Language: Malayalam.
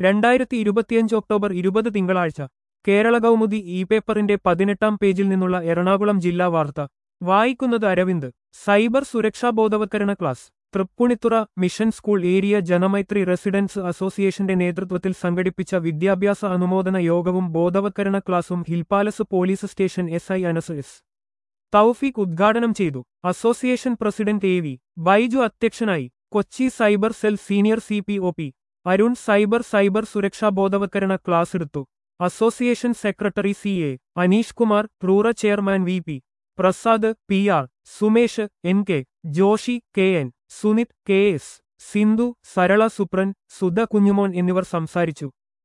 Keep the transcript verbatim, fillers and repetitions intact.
രണ്ടായിരത്തി ഇരുപത്തിയഞ്ച് ഒക്ടോബർ ഇരുപത് തിങ്കളാഴ്ച കേരള കൗമുദി ഇ പേപ്പറിന്റെ പതിനെട്ടാം പേജിൽ നിന്നുള്ള എറണാകുളം ജില്ലാ വാർത്ത വായിക്കുന്നത് അരവിന്ദ്. സൈബർ സുരക്ഷാ ബോധവത്കരണ class Thrippunithura mission school area Janamaithri residents അസോസിയേഷന്റെ നേതൃത്വത്തിൽ സംഘടിപ്പിച്ച വിദ്യാഭ്യാസ അനുമോദന യോഗവും ബോധവത്കരണ ക്ലാസും hill palace police station S I Anas S Thoufeeq ഉദ്ഘാടനം ചെയ്തു. Association president A V Baiju അധ്യക്ഷനായി. Kochi cyber cell senior C P O P Arun cyber cyber സുരക്ഷാ ബോധവത്കരണ ക്ലാസ് എടുത്തു. Association secretary C A Aneesh Kumar, റൂറ chairman V P Prasad, P R Sumesh, N K Joshi, K N Sunith, K S Sindhu, Sarala Supran, Sudha Kunjumon എന്നിവർ സംസാരിച്ചു.